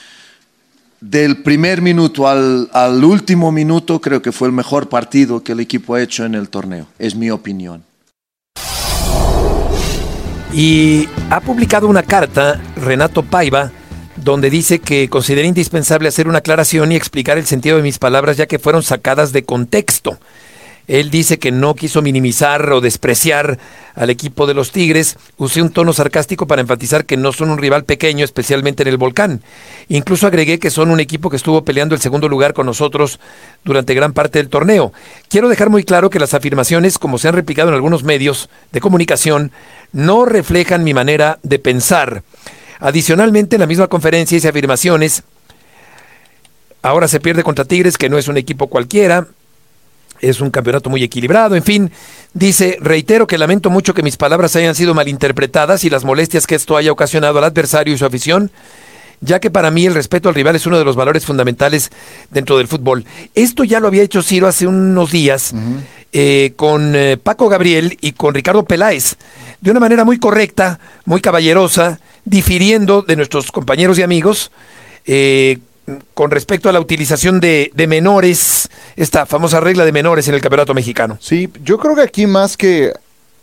S21: del primer minuto al último minuto, creo que fue el mejor partido que el equipo ha hecho en el torneo, es mi opinión.
S6: Y ha publicado una carta, Renato Paiva, donde dice que considera indispensable hacer una aclaración y explicar el sentido de mis palabras, ya que fueron sacadas de contexto. Él dice que no quiso minimizar o despreciar al equipo de los Tigres. Usé un tono sarcástico para enfatizar que no son un rival pequeño, especialmente en el Volcán. Incluso agregué que son un equipo que estuvo peleando el segundo lugar con nosotros durante gran parte del torneo. Quiero dejar muy claro que las afirmaciones, como se han replicado en algunos medios de comunicación, no reflejan mi manera de pensar. Adicionalmente, en la misma conferencia hice afirmaciones. Ahora se pierde contra Tigres, que no es un equipo cualquiera. Es un campeonato muy equilibrado. En fin, dice, reitero que lamento mucho que mis palabras hayan sido malinterpretadas y las molestias que esto haya ocasionado al adversario y su afición, ya que para mí el respeto al rival es uno de los valores fundamentales dentro del fútbol. Esto ya lo había hecho Ciro hace unos días con Paco Gabriel y con Ricardo Peláez, de una manera muy correcta, muy caballerosa, difiriendo de nuestros compañeros y amigos con respecto a la utilización de menores, esta famosa regla de menores en el campeonato mexicano.
S7: Sí, yo creo que aquí más que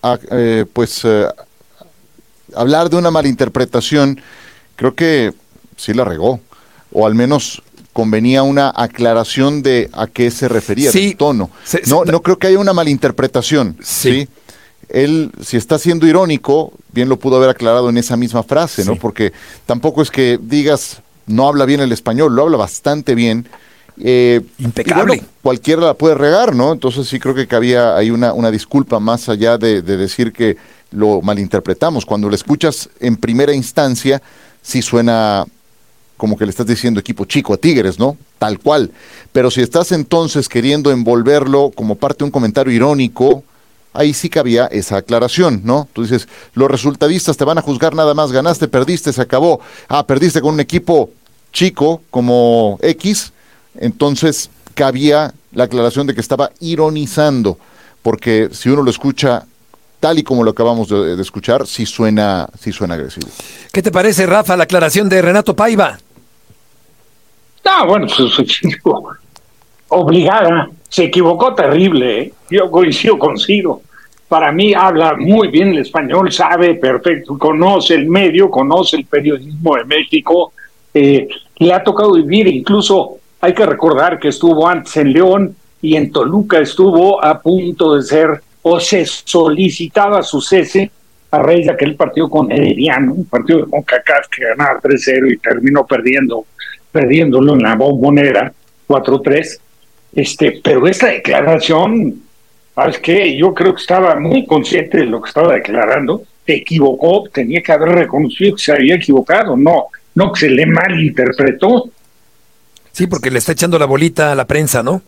S7: hablar de una malinterpretación, creo que sí la regó, o al menos convenía una aclaración de a qué se refería, el tono. No creo que haya una malinterpretación, ¿sí? Él, si está siendo irónico, bien lo pudo haber aclarado en esa misma frase, ¿no? Porque tampoco es que digas, no habla bien el español, lo habla bastante bien.
S6: Impecable.
S7: Y bueno, cualquiera la puede regar, ¿no? Entonces sí creo que cabía ahí una disculpa más allá de decir que lo malinterpretamos. Cuando lo escuchas en primera instancia, sí suena como que le estás diciendo equipo chico a Tigres, ¿no? Tal cual. Pero si estás entonces queriendo envolverlo como parte de un comentario irónico, ahí sí cabía esa aclaración, ¿no? Tú dices, los resultadistas te van a juzgar nada más, ganaste, perdiste, se acabó. Perdiste con un equipo chico como X, entonces cabía la aclaración de que estaba ironizando, porque si uno lo escucha tal y como lo acabamos de escuchar, sí suena agresivo.
S6: ¿Qué te parece, Rafa, la aclaración de Renato Paiva?
S12: Bueno, pues obligada, se equivocó terrible, ¿eh? Yo coincido con Ciro. Para mí habla muy bien el español, sabe perfecto, conoce el medio, conoce el periodismo de México, le ha tocado vivir, incluso hay que recordar que estuvo antes en León y en Toluca estuvo a punto de ser, o se solicitaba su cese a raíz de aquel partido con Herediano, un partido de CONCACAF que ganaba 3-0 y terminó perdiéndolo en la Bombonera 4-3. Pero esta declaración, ¿sabes qué? Yo creo que estaba muy consciente de lo que estaba declarando, se equivocó, tenía que haber reconocido que se había equivocado, no que se le malinterpretó.
S6: Sí, porque le está echando la bolita a la prensa, ¿no?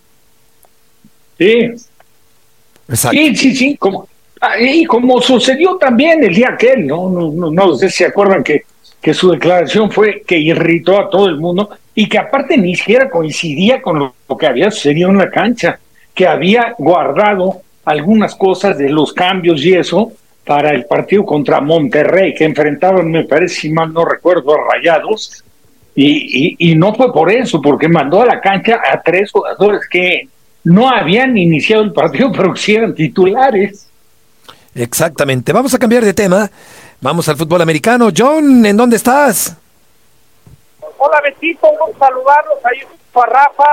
S12: Sí.
S6: Exacto.
S12: Sí, y como sucedió también el día aquel, no sé si se acuerdan que su declaración fue que irritó a todo el mundo y que aparte ni siquiera coincidía con lo que había sucedido en la cancha, que había guardado algunas cosas de los cambios y eso para el partido contra Monterrey, que enfrentaban, me parece, si mal no recuerdo, a Rayados, y no fue por eso, porque mandó a la cancha a 3 jugadores que no habían iniciado el partido, pero que sí eran titulares.
S6: Exactamente. Vamos a cambiar de tema. Vamos al fútbol americano. John, ¿en dónde estás?
S1: Hola, Betito, un gusto saludarlos. Ahí a Rafa.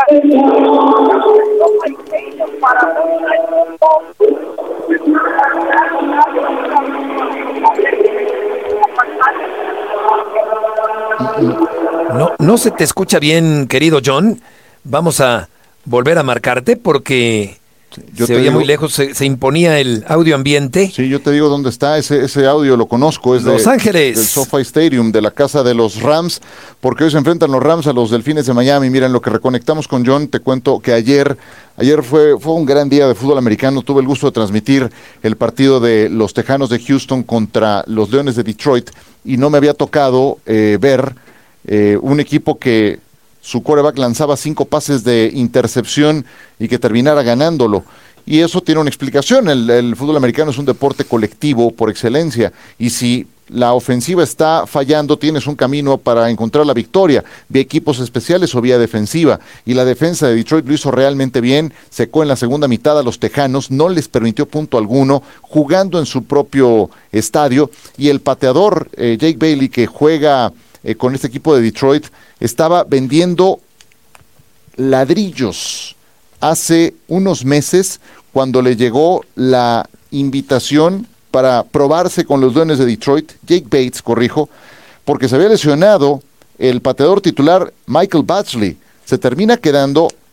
S6: No se te escucha bien, querido John. Vamos a volver a marcarte porque se oía muy lejos, se imponía el audio ambiente.
S7: Sí, yo te digo dónde está, ese audio lo conozco, es
S6: Los Ángeles,
S7: del SoFi Stadium, de la casa de los Rams, porque hoy se enfrentan los Rams a los Delfines de Miami. Miren, lo que reconectamos con John, te cuento que ayer fue un gran día de fútbol americano. Tuve el gusto de transmitir el partido de los Tejanos de Houston contra los Leones de Detroit, y no me había tocado ver un equipo que su quarterback lanzaba 5 pases de intercepción y que terminara ganándolo. Y eso tiene una explicación. El fútbol americano es un deporte colectivo por excelencia. Y si la ofensiva está fallando, tienes un camino para encontrar la victoria, vía equipos especiales o vía defensiva. Y la defensa de Detroit lo hizo realmente bien. Secó en la segunda mitad a los Tejanos, no les permitió punto alguno, jugando en su propio estadio. Y el pateador Jake Bailey, que juega con este equipo de Detroit, estaba vendiendo ladrillos hace unos meses cuando le llegó la invitación para probarse con los Leones de Detroit, Jake Bates, porque se había lesionado el pateador titular Michael Batchley. Se termina quedando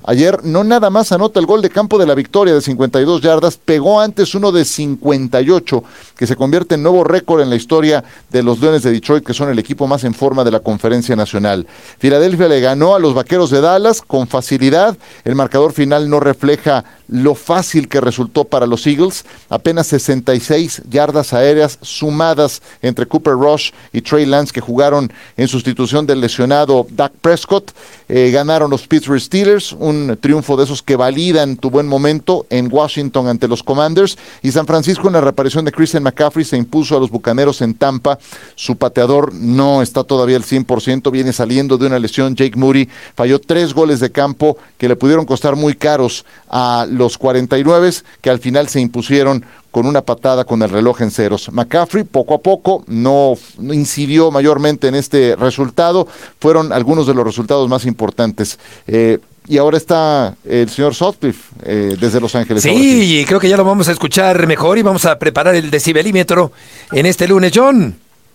S7: Ayer no nada más anota el gol de campo de la victoria de 52 yardas, pegó antes uno de 58, que se convierte en nuevo récord en la historia de los Leones de Detroit, que son el equipo más en forma de la Conferencia Nacional. Filadelfia le ganó a los Vaqueros de Dallas con facilidad. El marcador final no refleja lo fácil que resultó para los Eagles. Apenas 66 yardas aéreas sumadas entre Cooper Rush y Trey Lance, que jugaron en sustitución del lesionado Dak Prescott. Ganaron los Pittsburgh Steelers, un triunfo de esos que validan tu buen momento en Washington ante los Commanders. Y San Francisco, en la reaparición de Christian McCaffrey, se impuso a los Bucaneros en Tampa. Su pateador no está todavía al 100%, viene saliendo de una lesión. Jake Moody falló 3 goles de campo que le pudieron costar muy caros a los 49, que al final se impusieron con una patada con el reloj en ceros. McCaffrey poco a poco no incidió mayormente en este resultado. Fueron algunos de los resultados más importantes. Y ahora está el señor Sutcliffe desde Los Ángeles.
S6: Sí, y creo que ya lo vamos a escuchar mejor y vamos a preparar el decibelímetro en este lunes, John.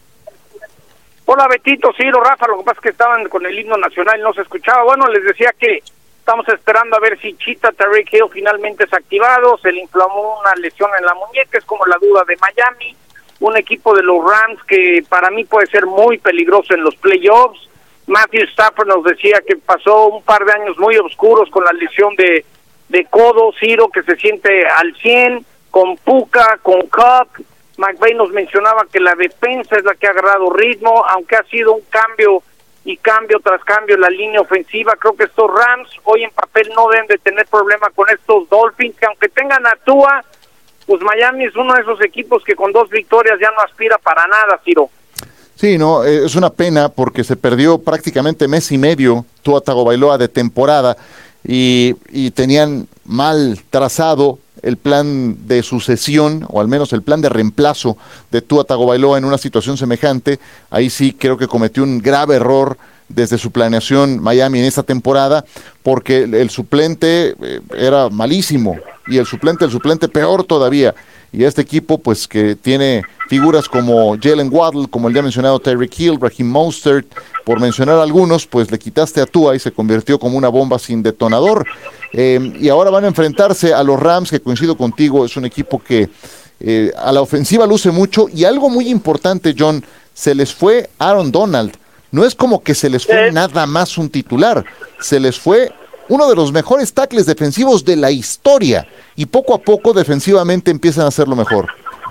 S1: Hola, Betito, Ciro, Rafa, lo que pasa es que estaban con el himno nacional y no se escuchaba. Bueno, les decía que estamos esperando a ver si Cheetah Tyreek Hill finalmente es activado. Se le inflamó una lesión en la muñeca, es como la duda de Miami. Un equipo de los Rams que para mí puede ser muy peligroso en los playoffs. Matthew Stafford nos decía que pasó un par de años muy oscuros con la lesión de codo. Ciro, que se siente al 100, con Puka, con Cup. McVay nos mencionaba que la defensa es la que ha agarrado ritmo, aunque ha sido un cambio tras cambio en la línea ofensiva. Creo que estos Rams hoy en papel no deben de tener problema con estos Dolphins, que aunque tengan a Tua, pues Miami es uno de esos equipos que con 2 victorias ya no aspira para nada, Ciro.
S7: Sí, no, es una pena porque se perdió prácticamente mes y medio Tua Tagovailoa de temporada y tenían mal trazado el plan de sucesión, o al menos el plan de reemplazo de Tua Tagovailoa en una situación semejante. Ahí sí creo que cometió un grave error desde su planeación Miami en esta temporada, porque el suplente era malísimo, y el suplente peor todavía. Y este equipo, pues, que tiene figuras como Jalen Waddle, como el ya mencionado Tyreek Hill, Raheem Mostert, por mencionar algunos, pues le quitaste a Tua y se convirtió como una bomba sin detonador. Y ahora van a enfrentarse a los Rams, que coincido contigo, es un equipo que a la ofensiva luce mucho, y algo muy importante, John, se les fue Aaron Donald. No es como que se les fue nada más un titular, se les fue uno de los mejores tackles defensivos de la historia, y poco a poco defensivamente empiezan a hacerlo mejor.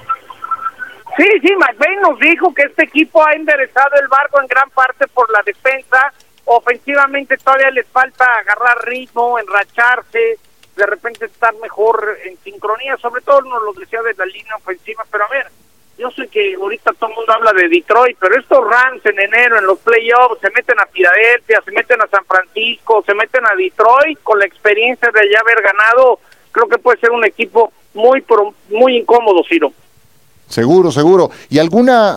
S1: Sí, McVay nos dijo que este equipo ha enderezado el barco en gran parte por la defensa. Ofensivamente todavía les falta agarrar ritmo, enracharse, de repente estar mejor en sincronía, sobre todo nos lo decía de la línea ofensiva. Pero a ver, yo sé que ahorita todo el mundo habla de Detroit, pero estos Rams en enero en los playoffs se meten a Filadelfia, se meten a San Francisco, se meten a Detroit con la experiencia de ya haber ganado. Creo que puede ser un equipo muy incómodo, Ciro.
S7: Seguro. ¿Y alguna...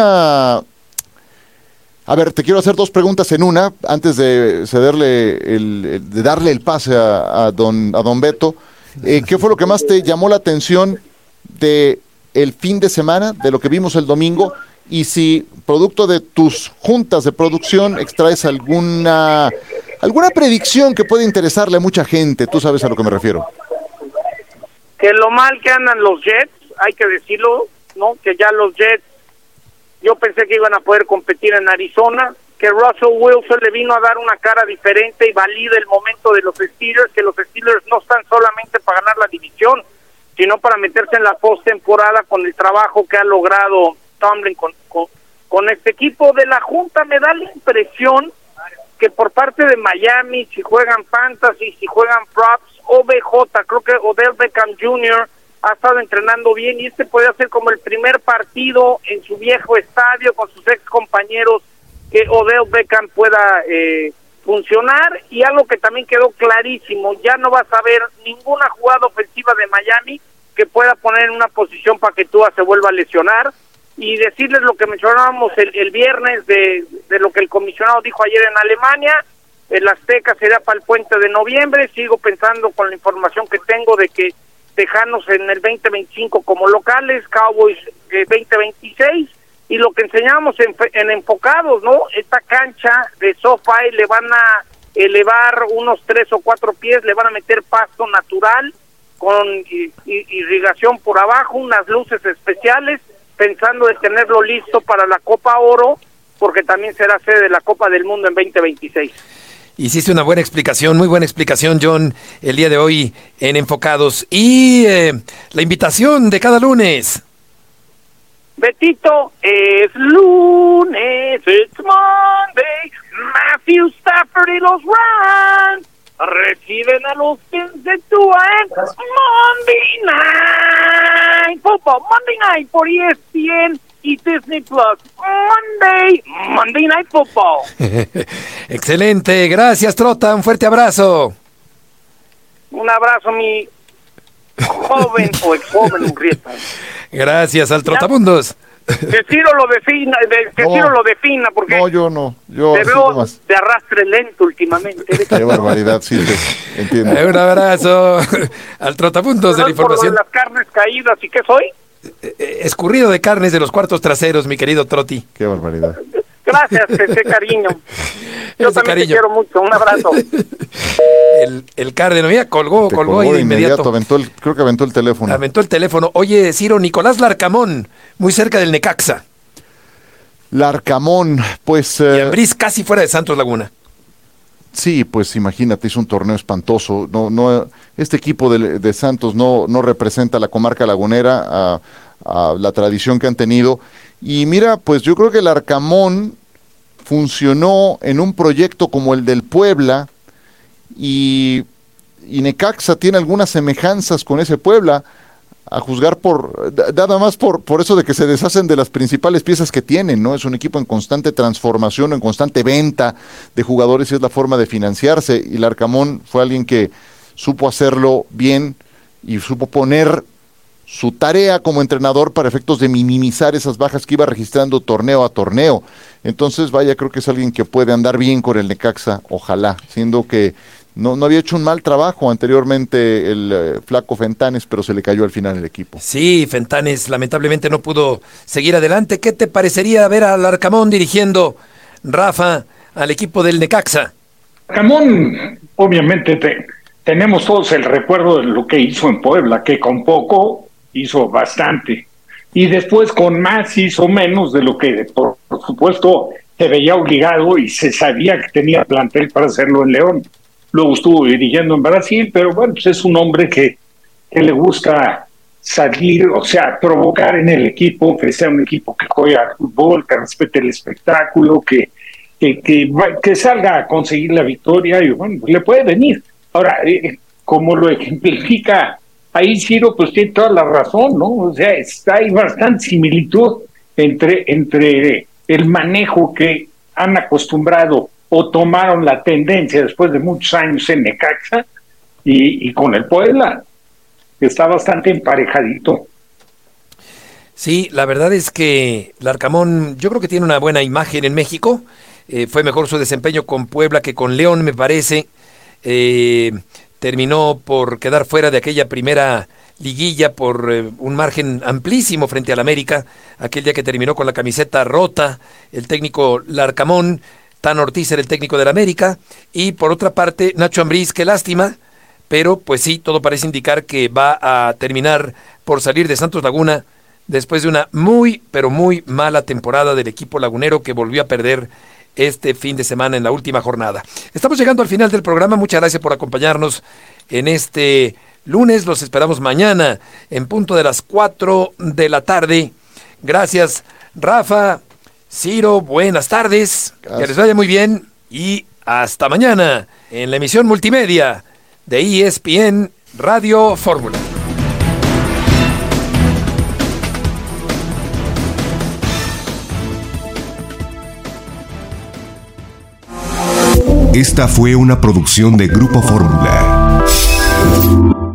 S7: A ver, te quiero hacer 2 preguntas en una, antes de darle el pase a don Beto. ¿Qué fue lo que más te llamó la atención de el fin de semana, de lo que vimos el domingo? Y si, producto de tus juntas de producción, extraes alguna predicción que puede interesarle a mucha gente. Tú sabes a lo que me refiero.
S1: Que lo mal que andan los Jets, hay que decirlo, ¿no? Que ya los Jets, yo pensé que iban a poder competir en Arizona, que Russell Wilson le vino a dar una cara diferente y valida el momento de los Steelers, que los Steelers no están solamente para ganar la división, sino para meterse en la postemporada con el trabajo que ha logrado Tomlin con este equipo. De la Junta me da la impresión que por parte de Miami, si juegan fantasy, si juegan props, OBJ, creo que Odell Beckham Jr. ha estado entrenando bien, y este puede ser como el primer partido en su viejo estadio con sus ex compañeros que Odell Beckham pueda funcionar. Y algo que también quedó clarísimo, ya no vas a ver ninguna jugada ofensiva de Miami que pueda poner en una posición para que Tua se vuelva a lesionar. Y decirles lo que mencionábamos el viernes de lo que el comisionado dijo ayer en Alemania. El Azteca será para el puente de noviembre. Sigo pensando, con la información que tengo, de que Tejanos en el 2025 como locales, Cowboys 2026, y lo que enseñamos en Enfocados, ¿no? Esta cancha de SoFi le van a elevar unos 3 o 4 pies, le van a meter pasto natural con irrigación por abajo, unas luces especiales, pensando de tenerlo listo para la Copa Oro, porque también será sede de la Copa del Mundo en 2026.
S6: Hiciste una buena explicación, muy buena explicación, John, el día de hoy en Enfocados. Y la invitación de cada lunes.
S1: Betito, es lunes, it's Monday, Matthew Stafford y los Rams reciben a los Kings de Tuan, Monday Night Football, Monday Night por ESPN y Disney Plus, Monday Night Football.
S6: Excelente, gracias Trota, un fuerte abrazo.
S1: Un abrazo, mi joven o ex joven Urrieta.
S6: Gracias al Trotamundos.
S1: Que Ciro lo defina, Ciro lo defina, porque
S7: no, yo no. Yo
S1: te veo de arrastre lento últimamente.
S7: Qué barbaridad, sí, entiendo.
S6: Un abrazo al Trotamundos de la información.
S1: Por las carnes caídas, ¿y qué soy?
S6: Escurrido de carnes de los cuartos traseros, mi querido Troti.
S7: Qué barbaridad.
S1: Gracias, ese cariño. Yo también te quiero mucho, un abrazo.
S6: El Cárdeno, ya colgó ahí de inmediato.
S7: Creo que aventó el teléfono.
S6: Aventó el teléfono. Oye, Ciro, Nicolás Larcamón, muy cerca del Necaxa.
S7: Larcamón, pues...
S6: Y Ambriz casi fuera de Santos Laguna.
S7: Sí, pues imagínate, hizo un torneo espantoso. No, este equipo de Santos no representa a la comarca lagunera, a la tradición que han tenido. Y mira, pues yo creo que el Arcamón funcionó en un proyecto como el del Puebla y Necaxa tiene algunas semejanzas con ese Puebla, a juzgar nada más por eso de que se deshacen de las principales piezas que tienen, ¿no? Es un equipo en constante transformación, en constante venta de jugadores y es la forma de financiarse. Y el Arcamón fue alguien que supo hacerlo bien y supo poner su tarea como entrenador para efectos de minimizar esas bajas que iba registrando torneo a torneo. Entonces, vaya, creo que es alguien que puede andar bien con el Necaxa, ojalá, siendo que no había hecho un mal trabajo anteriormente el flaco Fentanes, pero se le cayó al final el equipo.
S6: Sí, Fentanes lamentablemente no pudo seguir adelante. ¿Qué te parecería ver al Arcamón dirigiendo, Rafa, al equipo del Necaxa?
S12: Arcamón, obviamente tenemos todos el recuerdo de lo que hizo en Puebla, que con poco hizo bastante. Y después con más hizo menos de lo que, por supuesto, se veía obligado y se sabía que tenía plantel para hacerlo en León. Luego estuvo dirigiendo en Brasil, pero bueno, pues es un hombre que le gusta salir, o sea, provocar en el equipo, que sea un equipo que juegue al fútbol, que respete el espectáculo, que salga a conseguir la victoria y bueno, pues le puede venir. Ahora, como lo ejemplifica ahí Ciro, pues tiene toda la razón, ¿no? O sea, hay bastante similitud entre el manejo que han acostumbrado o tomaron la tendencia después de muchos años en Necaxa y con el Puebla, que está bastante emparejadito.
S6: Sí, la verdad es que Larcamón, yo creo que tiene una buena imagen en México. Fue mejor su desempeño con Puebla que con León, me parece. Terminó por quedar fuera de aquella primera liguilla por un margen amplísimo frente al América, aquel día que terminó con la camiseta rota el técnico Larcamón. Tan Ortiz era el técnico del América, y por otra parte Nacho Ambriz, qué lástima, pero pues sí, todo parece indicar que va a terminar por salir de Santos Laguna después de una muy, pero muy mala temporada del equipo lagunero, que volvió a perder este fin de semana en la última jornada. Estamos llegando al final del programa, muchas gracias por acompañarnos en este lunes, los esperamos mañana en punto de las 4 de la tarde. Gracias, Rafa, Ciro, buenas tardes, gracias. Que les vaya muy bien y hasta mañana en la emisión multimedia de ESPN Radio Fórmula.
S3: Esta fue una producción de Grupo Fórmula.